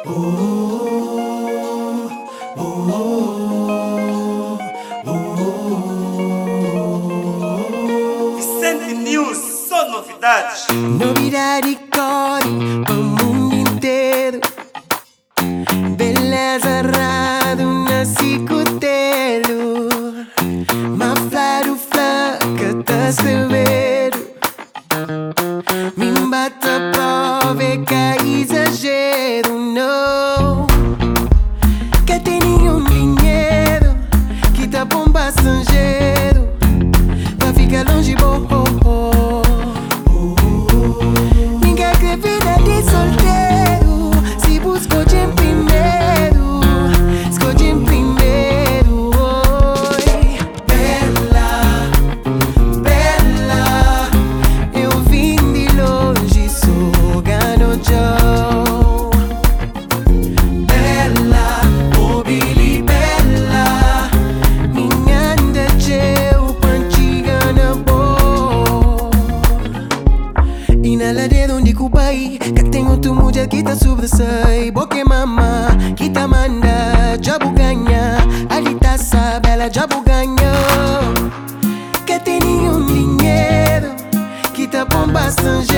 Vicente News, só novidades. Novidade corre pro mundo inteiro. Beleza raro na cicutelo. Maflado flaca tá severo. Me bata prova que é exagero, não. Que tem nenhum dinheiro que tá bom passageiro pra ficar longe, boh. Ninguém quer vida de solteiro. Se busca em primeiro, escolhe em primeiro. Oi, bela, bela, eu vim de longe, sou Ganojo. Bela, oh Billy Bella, minha anda teu, pantiga na boa. E na ladeira onde cubai, que tem outro mulher que tá sobressai. Boque mama, que tá manda, jobo ganha. Ali tá essa bela, jobo ganha. Que tem nenhum dinheiro, que tá bom bastante.